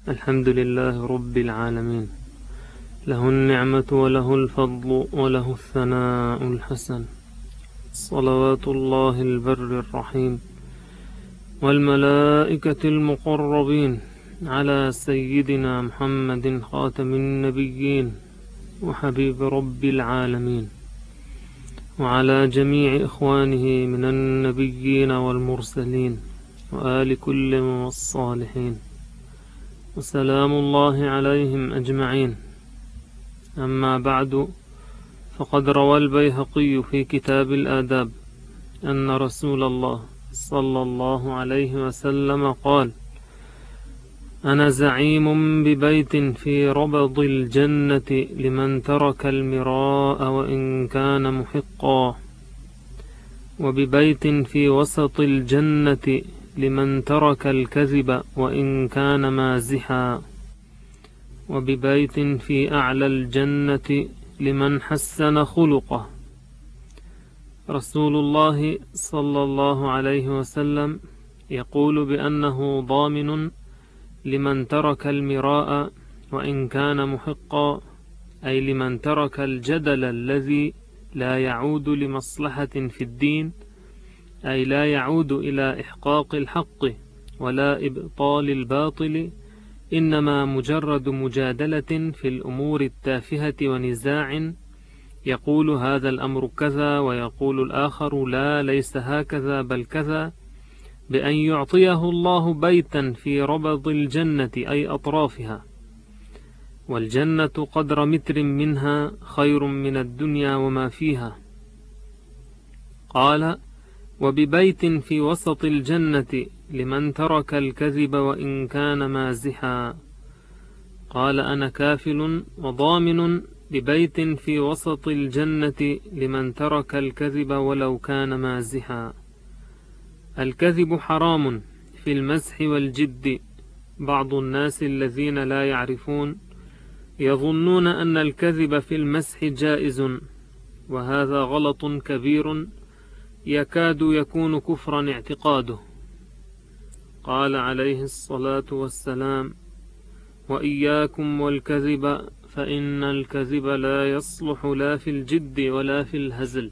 الحمد لله رب العالمين، له النعمة وله الفضل وله الثناء الحسن، صلوات الله البر الرحيم والملائكة المقربين على سيدنا محمد خاتم النبيين وحبيب رب العالمين، وعلى جميع إخوانه من النبيين والمرسلين وآل كل والصالحين، وسلام الله عليهم أجمعين. أما بعد، فقد روى البيهقي في كتاب الآداب أن رسول الله صلى الله عليه وسلم قال: أنا زعيم ببيت في ربض الجنة لمن ترك المراء وإن كان محقا، وببيت في وسط الجنة لمن ترك الكذب وإن كان مازحا، وببيت في أعلى الجنة لمن حسن خلقه. رسول الله صلى الله عليه وسلم يقول بأنه ضامن لمن ترك المراء وإن كان محقا، أي لمن ترك الجدل الذي لا يعود لمصلحة في الدين، أي لا يعود إلى إحقاق الحق ولا إبطال الباطل، إنما مجرد مجادلة في الأمور التافهة ونزاع، يقول هذا الأمر كذا ويقول الآخر لا ليس هكذا بل كذا، بأن يعطيه الله بيتا في ربض الجنة أي أطرافها، والجنة قدر متر منها خير من الدنيا وما فيها. قال: وببيت في وسط الجنة لمن ترك الكذب وإن كان مازحا. قال: أنا كافل وضامن ببيت في وسط الجنة لمن ترك الكذب ولو كان مازحا. الكذب حرام في المزح والجد. بعض الناس الذين لا يعرفون يظنون أن الكذب في المزح جائز، وهذا غلط كبير يكاد يكون كفرا اعتقاده. قال عليه الصلاة والسلام: وإياكم والكذب فإن الكذب لا يصلح لا في الجد ولا في الهزل.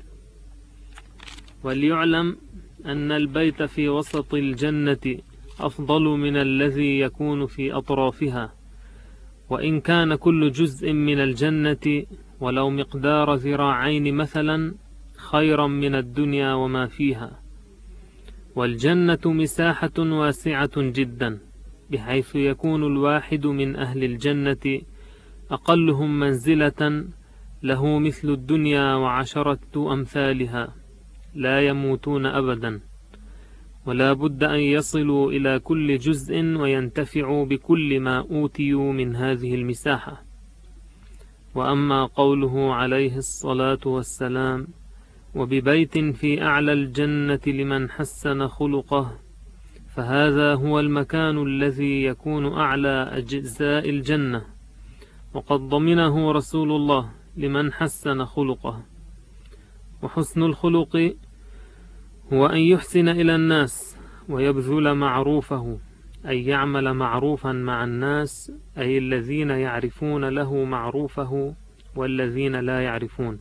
وليعلم أن البيت في وسط الجنة أفضل من الذي يكون في أطرافها، وإن كان كل جزء من الجنة ولو مقدار ذراعين مثلا خيرا من الدنيا وما فيها. والجنة مساحة واسعة جدا، بحيث يكون الواحد من أهل الجنة أقلهم منزلة له مثل الدنيا وعشرة أمثالها، لا يموتون أبدا، ولا بد أن يصلوا إلى كل جزء وينتفعوا بكل ما أوتيوا من هذه المساحة. وأما قوله عليه الصلاة والسلام: وببيت في أعلى الجنة لمن حسن خلقه، فهذا هو المكان الذي يكون أعلى أجزاء الجنة، وقد ضمنه رسول الله لمن حسن خلقه. وحسن الخلق هو أن يحسن إلى الناس ويبذل معروفه، أي يعمل معروفا مع الناس، أي الذين يعرفون له معروفه والذين لا يعرفون،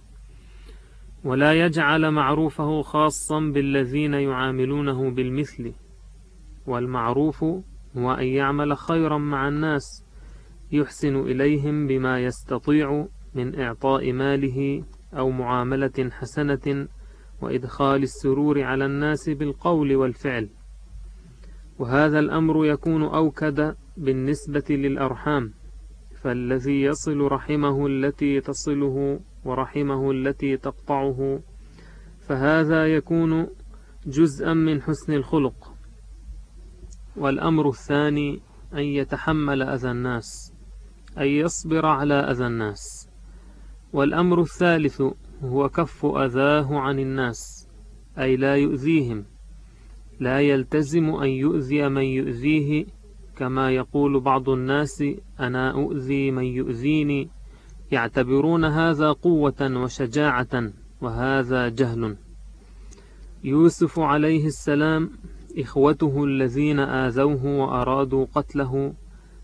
ولا يجعل معروفه خاصا بالذين يعاملونه بالمثل. والمعروف هو أن يعمل خيرا مع الناس، يحسن إليهم بما يستطيع من إعطاء ماله أو معاملة حسنة وإدخال السرور على الناس بالقول والفعل. وهذا الأمر يكون أوكد بالنسبة للأرحام، فالذي يصل رحمه التي تصله ورحمه التي تقطعه، فهذا يكون جزءا من حسن الخلق. والأمر الثاني أن يتحمل أذى الناس، أن يصبر على أذى الناس. والأمر الثالث هو كف أذاه عن الناس، أي لا يؤذيهم، لا يلتزم أن يؤذي من يؤذيه، كما يقول بعض الناس: أنا أؤذي من يؤذيني، يعتبرون هذا قوة وشجاعة، وهذا جهل. يوسف عليه السلام إخوته الذين آذوه وأرادوا قتله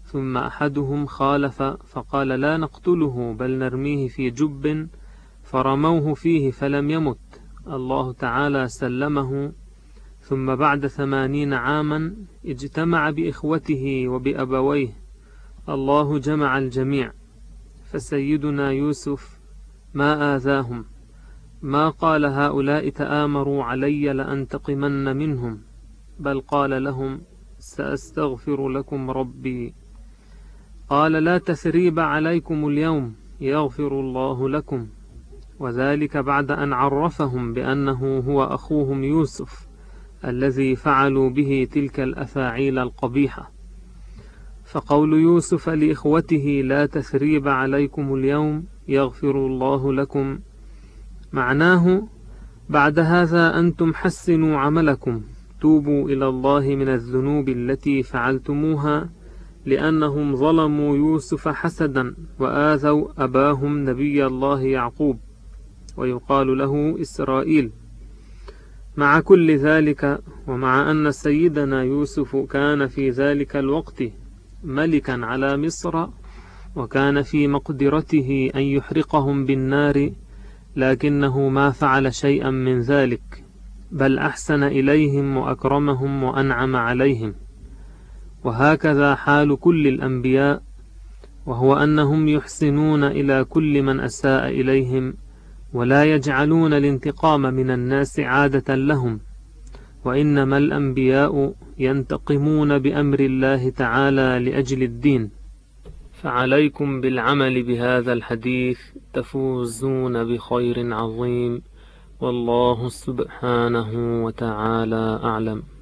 ثم أحدهم خالف فقال لا نقتله بل نرميه في جب، فرموه فيه فلم يمت، الله تعالى سلمه. ثم بعد 80 عاما اجتمع بإخوته وبأبويه، الله جمع الجميع، فسيدنا يوسف ما آذاهم، ما قال هؤلاء تآمروا علي لأنتقمن منهم، بل قال لهم سأستغفر لكم ربي. قال لا تثريب عليكم اليوم يغفر الله لكم، وذلك بعد أن عرفهم بأنه هو أخوهم يوسف الذي فعلوا به تلك الأفاعيل القبيحة. فقول يوسف لإخوته لا تثريب عليكم اليوم يغفر الله لكم معناه بعد هذا أنتم حسنوا عملكم، توبوا إلى الله من الذنوب التي فعلتموها، لأنهم ظلموا يوسف حسدا وآذوا أباهم نبي الله يعقوب، ويقال له إسرائيل. مع كل ذلك، ومع أن سيدنا يوسف كان في ذلك الوقت ملكا على مصر، وكان في مقدرته أن يحرقهم بالنار، لكنه ما فعل شيئا من ذلك، بل أحسن إليهم وأكرمهم وأنعم عليهم. وهكذا حال كل الأنبياء، وهو أنهم يحسنون إلى كل من أساء إليهم، ولا يجعلون الانتقام من الناس عادة لهم، وإنما الأنبياء ينتقمون بأمر الله تعالى لأجل الدين. فعليكم بالعمل بهذا الحديث تفوزون بخير عظيم، والله سبحانه وتعالى أعلم.